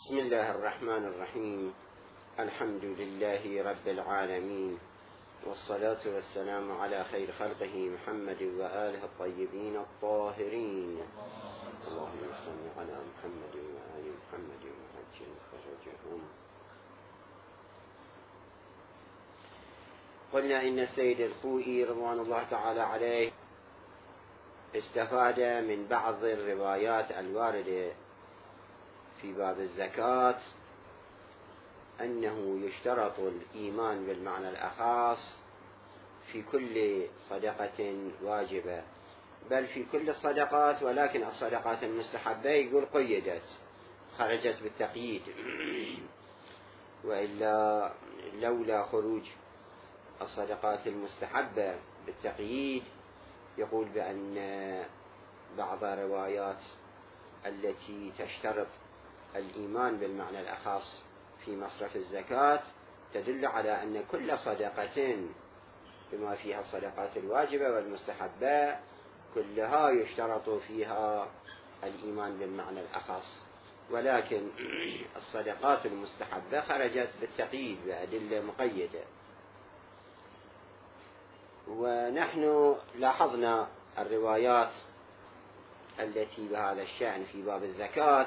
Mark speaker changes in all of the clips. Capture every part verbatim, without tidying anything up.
Speaker 1: بسم الله الرحمن الرحيم. الحمد لله رب العالمين، والصلاة والسلام على خير خلقه محمد وآله الطيبين الطاهرين. اللهم صل على محمد وآل محمد وعجل فرجهم. قلنا إن السيد الخوئي رضوان الله تعالى عليه استفاد من بعض الروايات الواردة في باب الزكاة أنه يشترط الإيمان بالمعنى الأخص في كل صدقة واجبة، بل في كل الصدقات، ولكن الصدقات المستحبة يقول قيدت، خرجت بالتقييد، وإلا لولا خروج الصدقات المستحبة بالتقييد يقول بأن بعض الروايات التي تشترط الإيمان بالمعنى الأخص في مصرف الزكاة تدل على أن كل صدقة بما فيها الصدقات الواجبة والمستحبة كلها يشترط فيها الإيمان بالمعنى الأخص، ولكن الصدقات المستحبة خرجت بالتقييد بأدلة مقيدة. ونحن لاحظنا الروايات التي بهذا الشأن في باب الزكاة،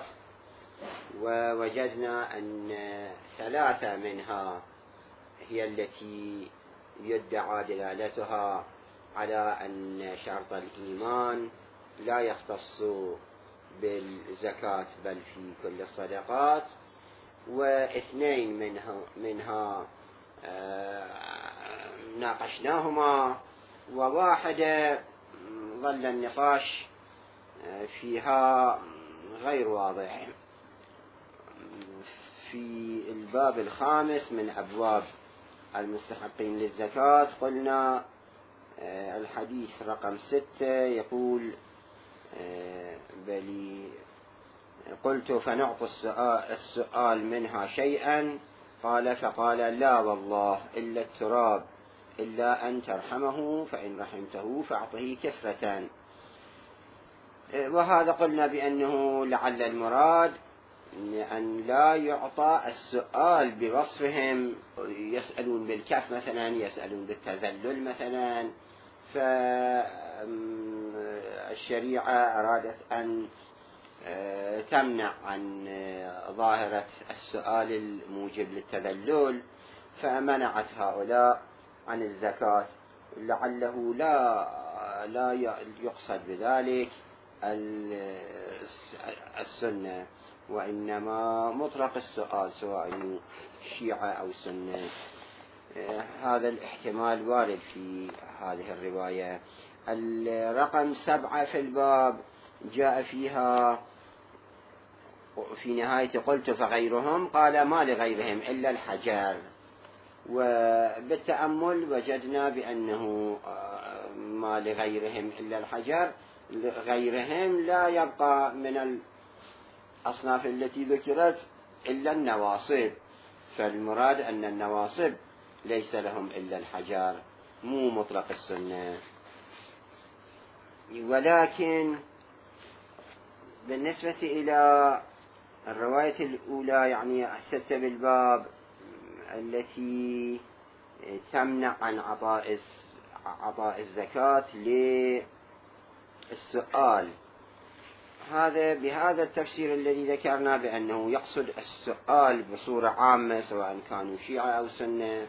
Speaker 1: ووجدنا أن ثلاثة منها هي التي يدعى دلالتها على أن شرط الإيمان لا يختص بالزكاة بل في كل الصدقات، واثنين منها, منها ناقشناهما، وواحدة ظل النقاش فيها غير واضح. في الباب الخامس من أبواب المستحقين للزكاة قلنا الحديث رقم ستة يقول بلي قلت فنعطي السؤال, السؤال منها شيئا، قال فقال لا والله إلا التراب إلا أن ترحمه فإن رحمته فأعطه كسرة. وهذا قلنا بأنه لعل المراد أن لا يعطى السؤال بوصفهم، يسألون بالكف مثلا، يسألون بالتذلل مثلا، فالشريعة أرادت أن تمنع عن ظاهرة السؤال الموجب للتذلل، فمنعت هؤلاء عن الزكاة، لعله لا لا يقصد بذلك السنة، وإنما مطلق السؤال سواء شيعة أو سنة. هذا الاحتمال وارد في هذه الرواية. الرقم سبعة في الباب جاء فيها في نهاية قلت فغيرهم، قال ما لغيرهم إلا الحجر، وبالتأمل وجدنا بأنه ما لغيرهم إلا الحجر، غيرهم لا يبقى من الأصناف التي ذكرت إلا النواصب، فالمراد أن النواصب ليس لهم إلا الحجر، مو مطلق السنة. ولكن بالنسبة إلى الرواية الأولى يعني الستة بالباب التي تمنع عن عطاء عطاء الزكاة للسؤال، هذا بهذا التفسير الذي ذكرنا بأنه يقصد السؤال بصورة عامة سواء كانوا شيعة أو سنة،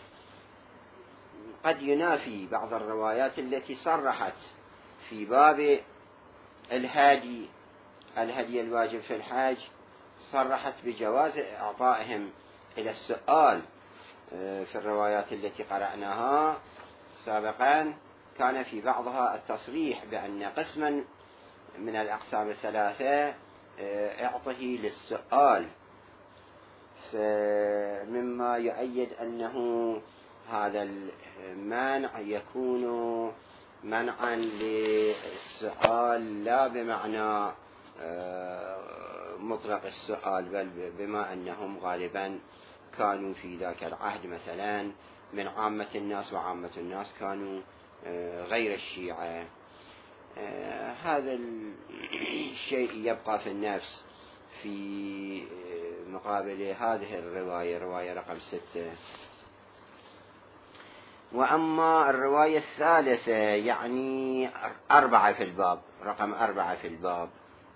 Speaker 1: قد ينافي بعض الروايات التي صرحت في باب الهادي الهدي الواجب في الحج، صرحت بجواز إعطائهم إلى السؤال. في الروايات التي قرأناها سابقا كان في بعضها التصريح بأن قسما من الأقسام الثلاثة اعطه للسؤال، مما يؤيد أنه هذا المنع يكون منعا للسؤال لا بمعنى مطلق السؤال، بل بما أنهم غالبا كانوا في ذاك العهد مثلا من عامة الناس، وعامة الناس كانوا غير الشيعة. هذا الشيء يبقى في النفس في مقابل هذه الرواية، رواية رقم ستة. وأما الرواية الثالثة يعني أربعة في الباب، رقم أربعة في الباب: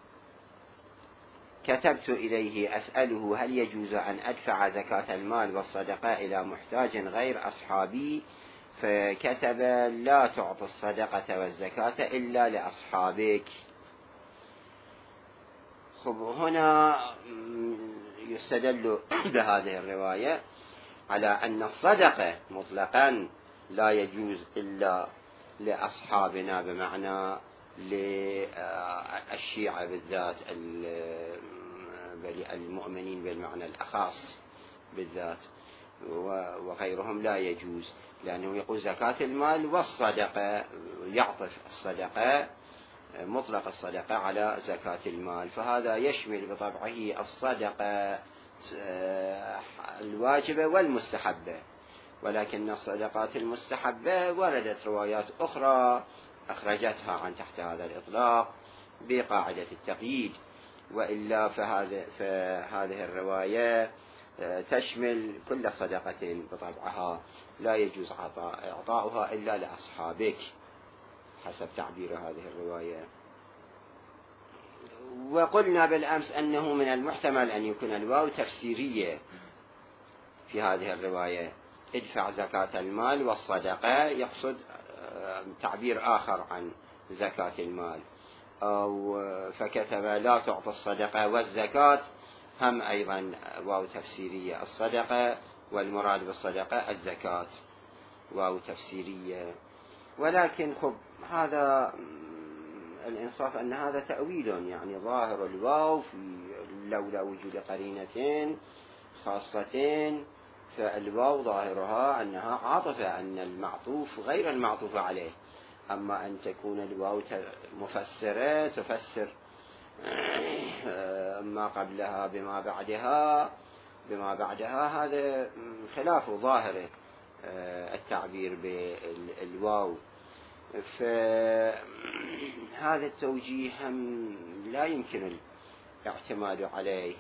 Speaker 1: كتبت إليه أسأله هل يجوز أن أدفع زكاة المال والصدقة إلى محتاج غير أصحابي، فكتب: لا تعطي الصدقة والزكاة إلا لأصحابك. خب، هنا يستدل بهذه الرواية على أن الصدقة مطلقا لا يجوز إلا لأصحابنا، بمعنى للشيعة بالذات، المؤمنين بالمعنى الأخص بالذات، وغيرهم لا يجوز، لأنه يقول زكاة المال والصدقة، يعطف الصدقة مطلق الصدقة على زكاة المال، فهذا يشمل بطبعه الصدقة الواجبة والمستحبة. ولكن الصدقات المستحبة وردت روايات أخرى أخرجتها عن تحت هذا الإطلاق بقاعدة التقييد، وإلا فهذه, فهذه الرواية تشمل كل صدقة بطبعها لا يجوز إعطاؤها إلا لأصحابك حسب تعبير هذه الرواية. وقلنا بالأمس أنه من المحتمل أن يكون الواو تفسيرية في هذه الرواية: ادفع زكاة المال والصدقة، يقصد تعبير آخر عن زكاة المال، أو فكتب لا تعطي الصدقة والزكاة، هم أيضا واو تفسيرية، الصدقة والمراد بالصدقة الزكاة، واو تفسيرية. ولكن خب هذا الإنصاف أن هذا تأويل، يعني ظاهر الواو في لولا وجود قرينتين خاصتين، فالواو ظاهرها أنها عاطفة، أن المعطوف غير المعطوف عليه. أما أن تكون الواو مفسرة تفسر ما قبلها بما بعدها بما بعدها هذا خلاف ظاهر التعبير بالواو، فهذا التوجيه هم لا يمكن الاعتماد عليه.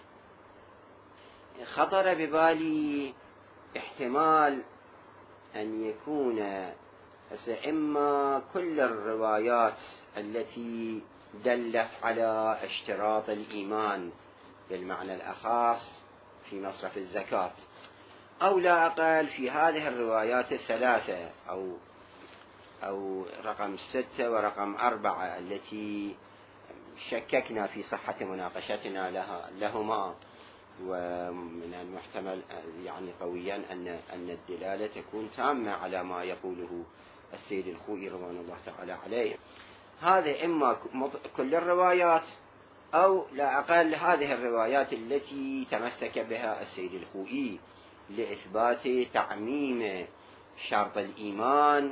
Speaker 1: خطر ببالي احتمال أن يكون إما كل الروايات التي دلت على اشتراط الإيمان بالمعنى الأخص في مصرف الزكاة، أو لا أقل في هذه الروايات الثلاثة، أو أو رقم ستة ورقم أربعة التي شككنا في صحة مناقشتنا لها لهما، ومن المحتمل يعني قويا أن أن الدلالة تكون تامة على ما يقوله السيد الخوئي رضوان الله تعالى عليه. هذا إما كل الروايات أو لا أقل هذه الروايات التي تمسك بها السيد الخوئي لإثبات تعميم شرط الإيمان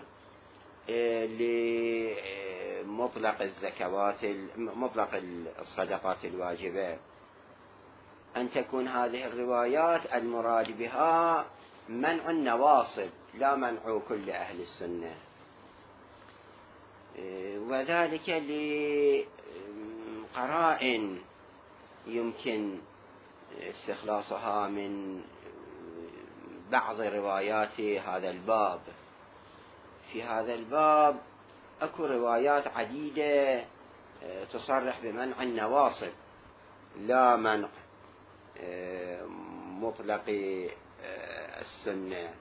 Speaker 1: لمطلق الزكوات مطلق الصدقات الواجبة، أن تكون هذه الروايات المراد بها منع النواصب لا منع كل أهل السنة، وذلك لقرائن يمكن استخلاصها من بعض روايات هذا الباب. في هذا الباب أكو روايات عديدة تصرح بمنع النواصب لا منع مطلق السنة،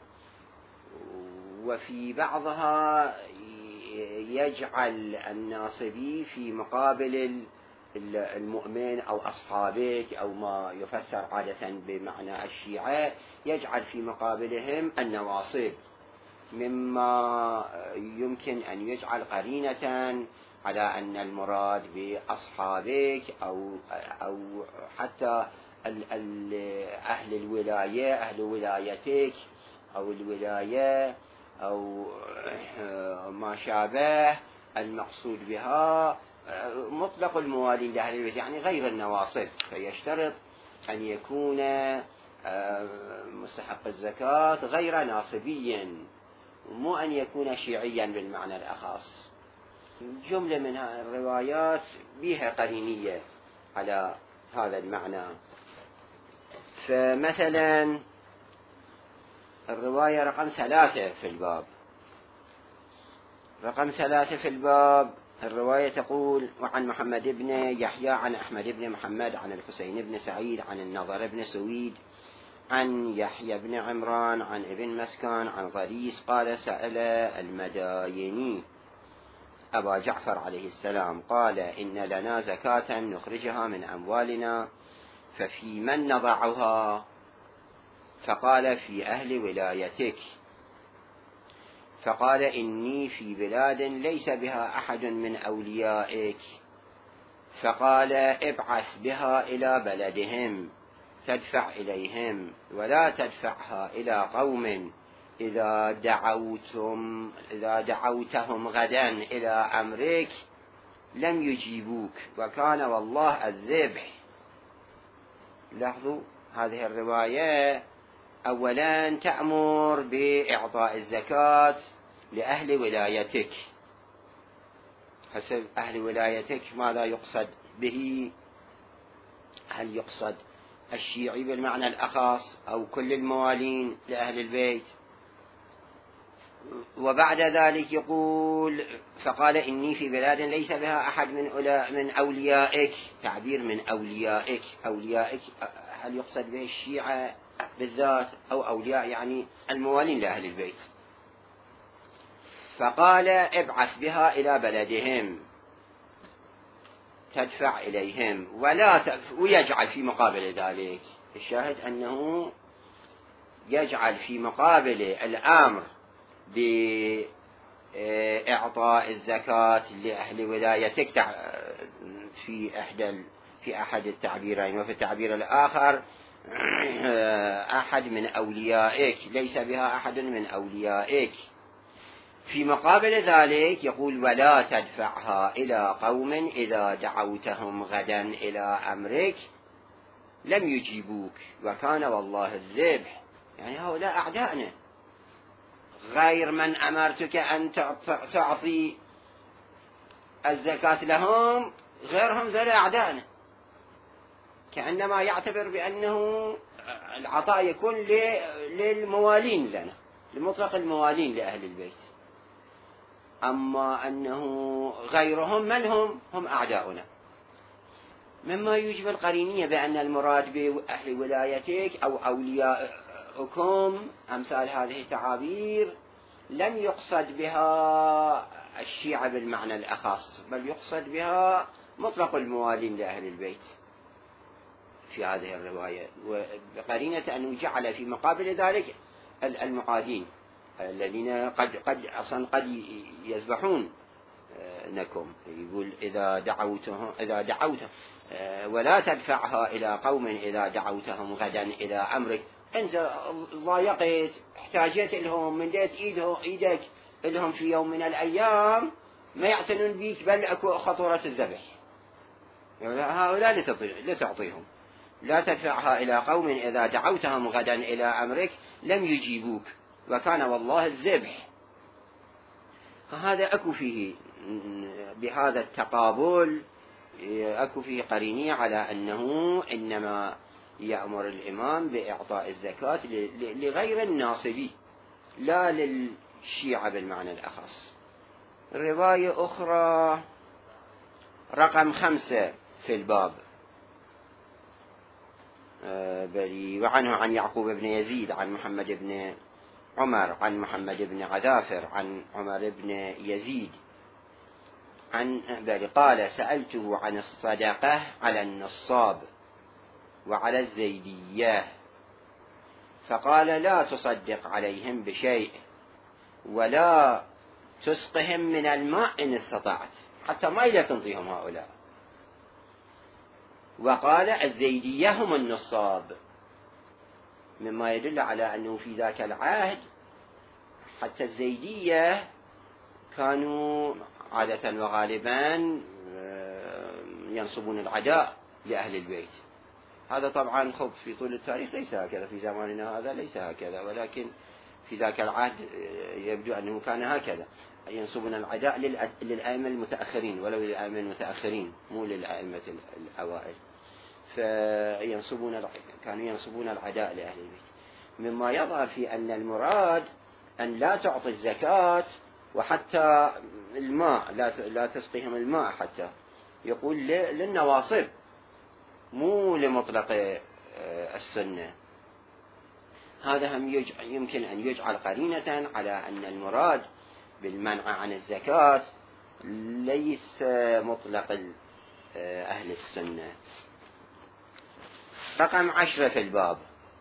Speaker 1: وفي بعضها يجعل الناصبي في مقابل المؤمن أو أصحابك، أو ما يفسر عادة بمعنى الشيعة يجعل في مقابلهم النواصب، مما يمكن أن يجعل قرينة على أن المراد بأصحابك أو أو حتى أهل الولاية، أهل ولايتك أو الولاية أو ما شابه، المقصود بها مطلق الموالين لأهل البيت، يعني غير النواصب، فيشترط أن يكون مستحق الزكاة غير ناصبيا، مو أن يكون شيعيا بالمعنى الأخص. جملة من الروايات بها قرينية على هذا المعنى. فمثلا الرواية رقم ثلاثة في الباب، رقم ثلاثة في الباب الرواية تقول: وعن محمد بن يحيى عن أحمد بن محمد عن الحسين بن سعيد عن النضر بن سويد عن يحيى بن عمران عن ابن مسكان عن غريس قال: سأل المدايني أبا جعفر عليه السلام قال: إن لنا زكاة نخرجها من أموالنا ففي من نضعها؟ فقال: في أهل ولايتك. فقال: إني في بلاد ليس بها أحد من أوليائك. فقال: ابعث بها إلى بلدهم تدفع إليهم، ولا تدفعها إلى قوم إذا دعوتم إذا دعوتهم غدا إلى أمرك لم يجيبوك، وكان والله الذبح. لاحظوا هذه الرواية أولا تأمر بإعطاء الزكاة لأهل ولايتك. حسب أهل ولايتك ماذا يقصد به؟ هل يقصد الشيعي بالمعنى الأخص أو كل الموالين لأهل البيت؟ وبعد ذلك يقول: فقال: إني في بلاد ليس بها أحد من من أوليائك. تعبير من أوليائك، أوليائك هل يقصد به الشيعة بالذات أو أولياء يعني الموالين لأهل البيت؟ فقال: ابعث بها إلى بلدهم تدفع إليهم ولا تف... ويجعل في مقابل ذلك، الشاهد أنه يجعل في مقابل الأمر بإعطاء الزكاة لأهل ولايتك في أحد في أحد التعبيرين، وفي التعبير الآخر أحد من أوليائك، ليس بها أحد من أوليائك. في مقابل ذلك يقول: ولا تدفعها إلى قوم إذا دعوتهم غدا إلى أمرك لم يجيبوك، وكان والله الذبح. يعني هؤلاء أعدائنا، غير من أمرتك أن تعطي الزكاة لهم غيرهم ذل أعدائنا، كأنما يعتبر بأنه العطاء يكون للموالين لنا، لمطلق الموالين لأهل البيت. أما أنه غيرهم من هم؟ هم أعداؤنا. مما يوجب القرينية بأن المراد بأهل ولايتك أو أولياءكم أمثال هذه التعابير لم يقصد بها الشيعة بالمعنى الأخص، بل يقصد بها مطلق الموالين لأهل البيت في هذه الرواية، وبقرينة أنه جعل في مقابل ذلك المقادين الذين قد قد أصلا قد يذبحون نكم. يقول: إذا دعوتهم إذا دعوتهم ولا تدفعها إلى قوم إذا دعوتهم غدا إلى أمرك. أنت ضايقت، احتاجت لهم، مديت إيده إيدك لهم في يوم من الأيام، ما يعتنون بيك، بل أكو خطورة الذبح. هؤلاء لا تعطيهم. لا تدفعها إلى قوم إذا دعوتهم غدا إلى أمرك لم يجيبوك، وكان والله الذبح. فهذا أكو فيه بهذا التقابل أكو فيه قرينية على أنه إنما يأمر الإمام بإعطاء الزكاة لغير الناصبي، لا للشيعة بالمعنى الأخص. رواية أخرى رقم خمسة في الباب بلي وعنه عن يعقوب بن يزيد عن محمد بن عمر عن محمد بن عذافر عن عمر بن يزيد عن بلي قال: سألته عن الصدقة على النصاب وعلى الزيدية، فقال: لا تصدق عليهم بشيء ولا تسقهم من الماء إن استطعت، حتى ما إذا تنطيهم هؤلاء. وقال: الزيدية هم النصاب، مما يدل على أنه في ذاك العهد حتى الزيدية كانوا عادة وغالبا ينصبون العداء لأهل البيت. هذا طبعا خب في طول التاريخ ليس هكذا، في زماننا هذا ليس هكذا، ولكن في ذاك العهد يبدو أنه كان هكذا، ينصبون العداء للأئمة المتأخرين، ولو للأئمة المتأخرين مو للأئمة الأوائل. فينصبون كانوا ينصبون العداء لأهل البيت، مما يظهر في أن المراد أن لا تعطي الزكاة وحتى الماء لا تسقيهم الماء، حتى يقول للنواصب مو لمطلق السنة. هذا هم يمكن أن يجعل قرينة على أن المراد بالمنع عن الزكاة ليس مطلق أهل السنة. رقم عشرة في الباب: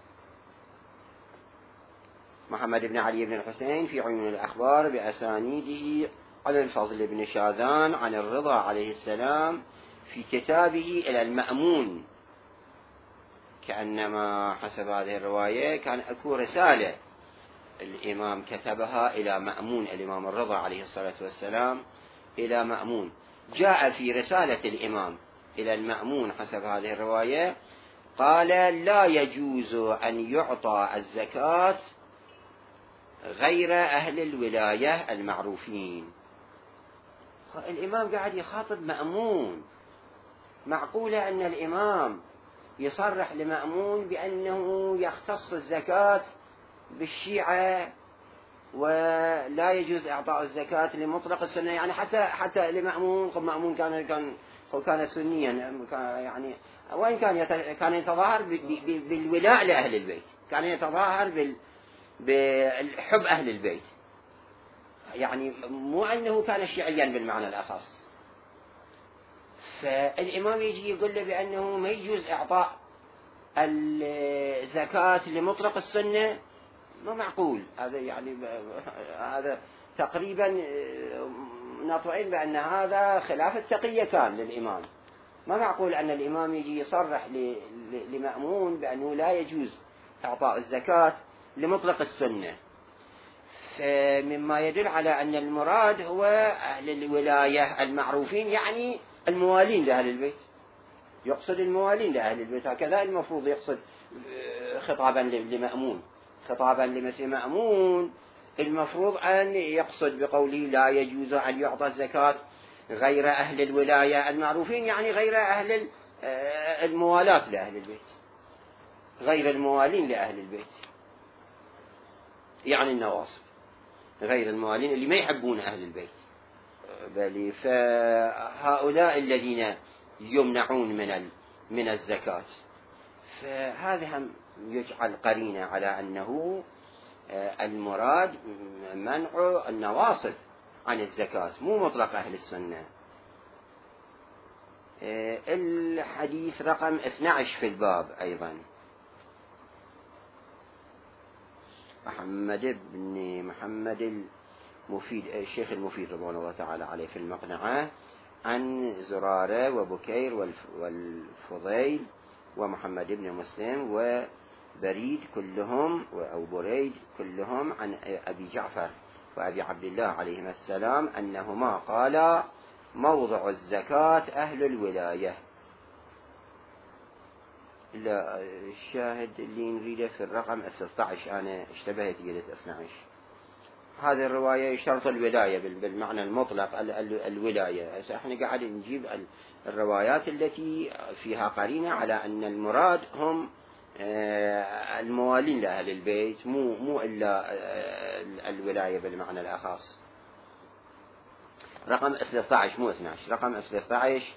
Speaker 1: محمد بن علي بن الحسين في عيون الأخبار بأسانيده على الفضل بن شاذان عن الرضا عليه السلام في كتابه إلى المأمون، كأنما حسب هذه الرواية كان أكو رسالة الإمام كتبها إلى مأمون، الإمام الرضا عليه الصلاة والسلام إلى مأمون. جاء في رسالة الإمام إلى المأمون حسب هذه الرواية قال: لا يجوز أن يعطى الزكاة غير أهل الولاية المعروفين. الإمام قاعد يخاطب مأمون، معقولة أن الإمام يصرح لمأمون بأنه يختص الزكاة بالشيعة ولا يجوز إعطاء الزكاة لمطلق السنة؟ يعني حتى حتى لمأمون، مأمون كان كان كان سنيا، يعني وين كان كان يتظاهر بالولاء لأهل البيت، كان يتظاهر بال بالحب أهل البيت، يعني مو أنه كان شيعيا بالمعنى الأخص. فالإمام يجي يقول له بأنه ما يجوز إعطاء الزكاة لمطلق السنة، ما معقول. هذا يعني هذا تقريبا نطعين بأن هذا خلاف التقية كان للإمام. ما معقول أن الإمام يجي يصرح لمأمون بأنه لا يجوز إعطاء الزكاة لمطلق السنة. فمما يدل على أن المراد هو أهل الولاية المعروفين، يعني الموالين لأهل البيت، يقصد الموالين لأهل البيت. هكذا المفروض يقصد خطابا لمأمون، خطابا لمسيح مأمون المفروض أن يقصد بقوله لا يجوز أن يعطى الزكاة غير أهل الولاية المعروفين، يعني غير أهل الموالاة لأهل البيت، غير الموالين لأهل البيت، يعني النواصب، غير الموالين اللي ما يحبون أهل البيت. بل فهؤلاء الذين يمنعون من من الزكاة. فهذا هم يجعل قرينة على أنه المراد منع النواصب عن الزكاة، مو مطلق أهل السنة. الحديث رقم اثني عشر في الباب أيضا: محمد بن محمد المفيد الشيخ المفيد رضوان الله تعالى عليه في المقنعة عن زرارة وبكير والفضيل ومحمد بن مسلم وبريد كلهم أو بريد كلهم عن أبي جعفر وأبي عبد الله عليهما السلام أنهما قالا: موضع الزكاة أهل الولاية. لا، الشاهد اللي نريده في الرقم ستة عشر، أنا اشتبهت قلت اثني عشر. هذه الرواية شرط الولاية بالمعنى المطلق، الولاية. احنا قاعد نجيب الروايات التي فيها قرينة على أن المراد هم الموالين لأهل البيت، مو مو إلا الولاية بالمعنى الأخص. رقم ثلاثة عشر مو اثني عشر، رقم ثلاثة عشر: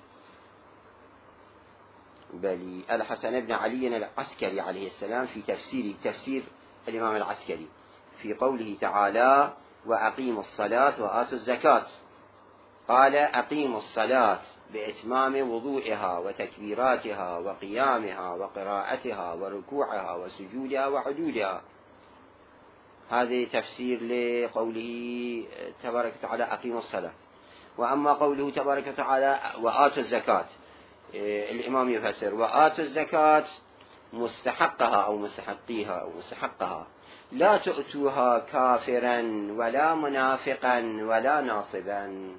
Speaker 1: بل الحسن بن علي العسكري عليه السلام في تفسير تفسير الإمام العسكري في قوله تعالى: وأقيموا الصلاة وآتوا الزكاة، قال: أقيموا الصلاة بإتمام وضوئها وتكبيراتها وقيامها وقراءتها وركوعها وسجودها وحدودها. هذا تفسير لقوله تبارك وتعالى أقيموا الصلاة. وأما قوله تبارك وتعالى وآتوا الزكاة، الإمام يفسر وآتوا الزكاة مستحقها أو مستحقيها أو مستحقها، لا تؤتوها كافرا ولا منافقا ولا ناصبا.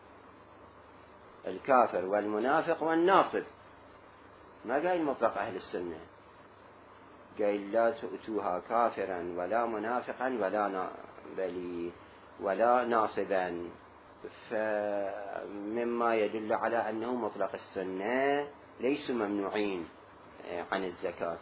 Speaker 1: الكافر والمنافق والناصب، ما قال مطلق أهل السنة، قال لا تؤتوها كافرا ولا منافقا ولا بل ولا ناصبا. فمما يدل على أنه مطلق السنة ليسوا ممنوعين عن الزكاة.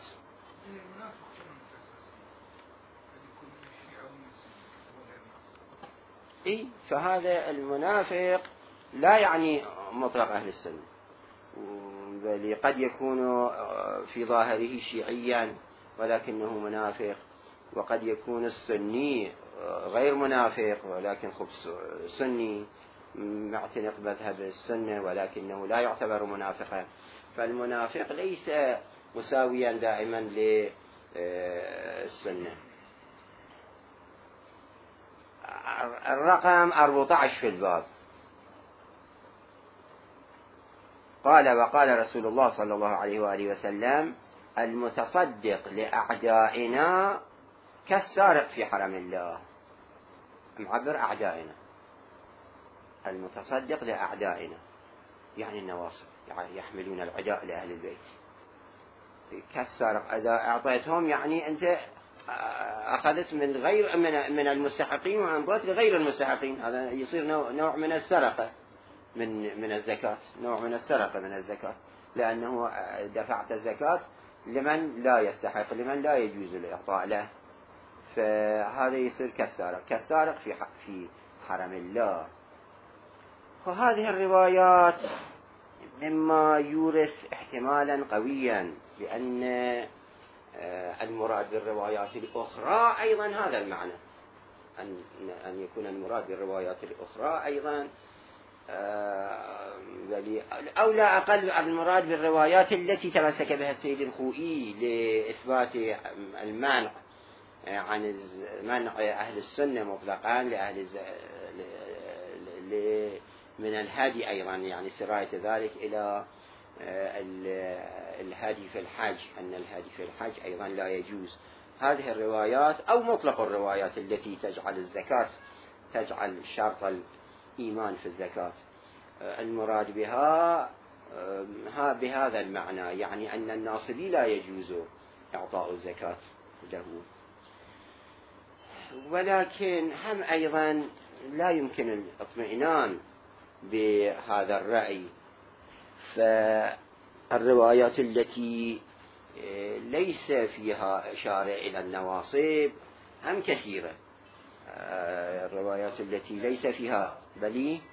Speaker 1: إيه فهذا المنافق لا يعني مطلق أهل السنة، بل قد يكون في ظاهره شيعيا ولكنه منافق، وقد يكون السني غير منافق ولكن خبث سني معتنق مذهب السنة ولكنه لا يعتبر منافقا. فالمنافق ليس مساويا دائما للسنة. الرقم أربعة عشر في الباب قال: وقال رسول الله صلى الله عليه وآله وسلم: المتصدق لأعدائنا كالسارق في حرم الله. معبر أعدائنا، المتصدق لأعدائنا يعني النواصب، يعني يحملون العداء لأهل البيت. كالسارق إذا أعطيتهم يعني أنت أخذت من غير من من المستحقين وأنظرت لغير المستحقين، هذا يصير نوع من السرقة من من الزكاة، نوع من السرقة من الزكاة، لأنه دفعت الزكاة لمن لا يستحق، لمن لا يجوز الإعطاء له، فهذا يصير كالسارق، كالسارق في في حرم الله. وهذه الروايات مما يورث احتمالا قويا بأن المراد بالروايات الأخرى أيضا هذا المعنى، أن أن يكون المراد بالروايات الأخرى أيضا أو لا أقل المراد بالروايات التي تمسك بها السيد الخوئي لإثبات المنع عن منع أهل السنة مطلقا لأهل من الهدي أيضا، يعني سراية ذلك إلى الهدي في الحج، أن الهدي في الحج أيضا لا يجوز. هذه الروايات أو مطلق الروايات التي تجعل الزكاة تجعل شرط الإيمان في الزكاة المراد بها بهذا المعنى، يعني أن الناصبي لا يجوز إعطاء الزكاة له. ولكن هم أيضا لا يمكن الاطمئنان بهذا الرأي، فالروايات التي ليس فيها إشارة إلى النواصب هم كثيرة، الروايات التي ليس فيها بلي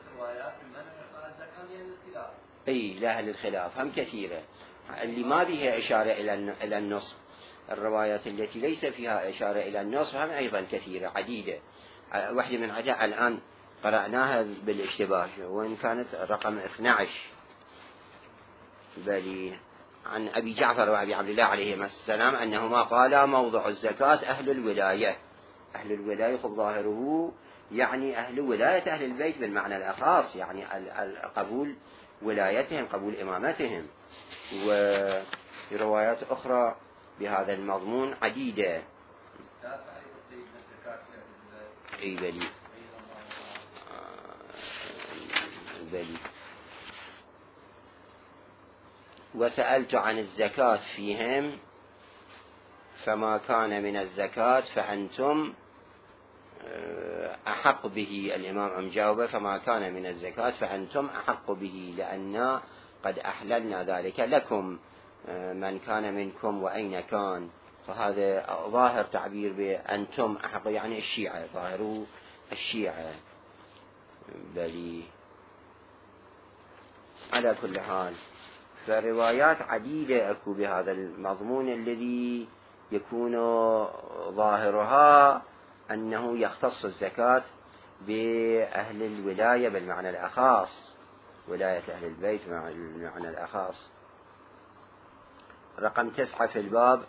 Speaker 1: أي لأهل الخلاف هم كثيرة، اللي ما بها إشارة إلى النصب. الروايات التي ليس فيها إشارة إلى النصب هم أيضا كثيرة عديدة. واحدة من عدة الآن قرأناها بالاشتباه وإن كانت رقم اثني عشر بل عن أبي جعفر وأبي عبد الله عليهما السلام أنهما قالا: موضع الزكاة أهل الولاية. أهل الولاية خب ظاهره يعني أهل ولاية أهل البيت بالمعنى الأخاص، يعني قبول ولايتهم، قبول إمامتهم. وروايات أخرى بهذا المضمون عديدة. أي بلي بلي. وسألت عن الزكاة فيهم فما كان من الزكاة فأنتم أحق به. الإمام أم جاوب: فما كان من الزكاة فأنتم أحق به لأن قد أحللنا ذلك لكم من كان منكم وأين كان. فهذا ظاهر تعبير بأنتم أحق، يعني الشيعة، ظاهروا الشيعة. بل على كل حال فروايات عديدة أكو بهذا المضمون الذي يكون ظاهرها أنه يختص الزكاة بأهل الولاية بالمعنى الأخاص، ولاية أهل البيت بالمعنى الأخاص. رقم تسعة في الباب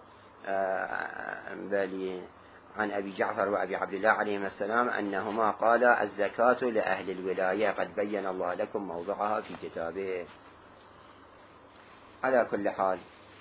Speaker 1: بل عن أبي جعفر وأبي عبد الله عليهما السلام أنهما قالا: الزكاة لأهل الولاية قد بين الله لكم موضعها في كتابه. على كل حال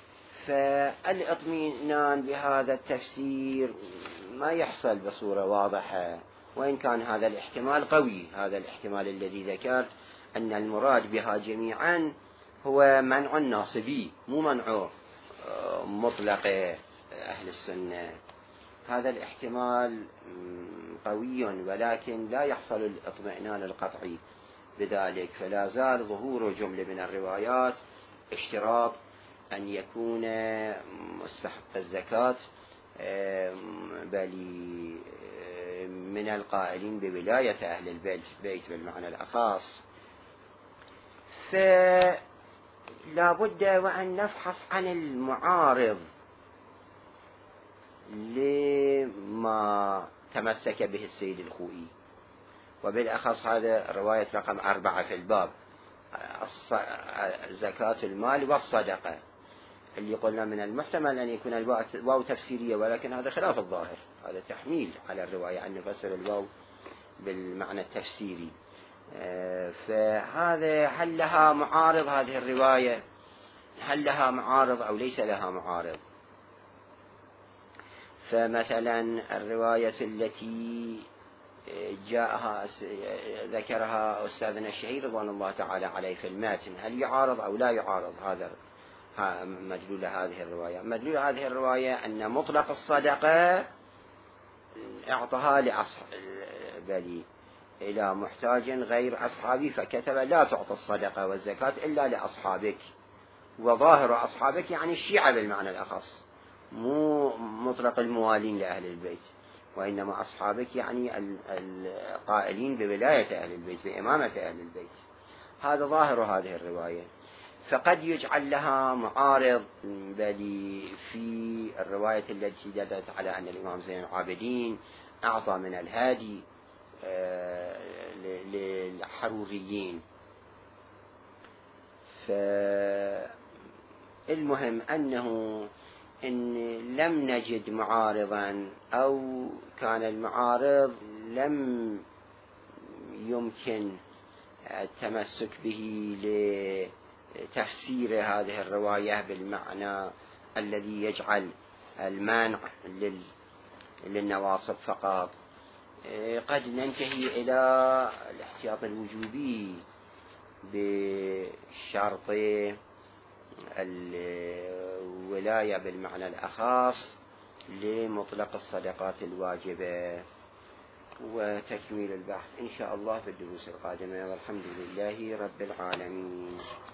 Speaker 1: فالاطمئنان بهذا التفسير ما يحصل بصورة واضحة، وإن كان هذا الاحتمال قوي، هذا الاحتمال الذي ذكرت أن المراد بها جميعا هو منع الناصبي، مو منع مطلق أهل السنة. هذا الاحتمال قوي ولكن لا يحصل الاطمئنان القطعي بذلك، فلا زال ظهور جملة من الروايات اشتراط أن يكون مستحق الزكاة بل من القائلين بولاية أهل البيت بالمعنى الأخص. فلا بد وأن نفحص عن المعارض لما تمسك به السيد الخوئي، وبالأخص هذا رواية رقم أربعة في الباب، زكاة المال والصدقة، اللي قلنا من المحتمل أن يكون الواو تفسيرية، ولكن هذا خلاف الظاهر، هذا تحميل على الرواية أن نفسر الواو بالمعنى التفسيري. فهذا هل لها معارض هذه الرواية؟ هل لها معارض أو ليس لها معارض؟ فمثلا الرواية التي جاءها ذكرها أستاذنا الشهير رضوان الله تعالى عليه في الماتن، هل يعارض أو لا يعارض هذا مدلول هذه الرواية؟ مدلول هذه الرواية أن مطلق الصدقة اعطاها لأصحاب بلي إلى محتاج غير أصحابي، فكتب لا تعطى الصدقة والزكاة إلا لأصحابك، وظاهر أصحابك يعني الشيعة بالمعنى الأخص، مو مطلق الموالين لأهل البيت، وإنما أصحابك يعني القائلين بولاية أهل البيت بإمامة أهل البيت. هذا ظاهر هذه الرواية. فقد يجعل لها معارض بل في الرواية التي دلت على أن الإمام زين العابدين أعطى من الهادي للحروريين. فالمهم أنه إن لم نجد معارضا أو كان المعارض لم يمكن التمسك به لتفسير هذه الرواية بالمعنى الذي يجعل المانع للنواصب فقط، قد ننتهي إلى الاحتياط الوجوبي بشرط الولاية بالمعنى الأخص لمطلق الصدقات الواجبة. وتكميل البحث إن شاء الله في الدروس القادمة، والحمد لله رب العالمين.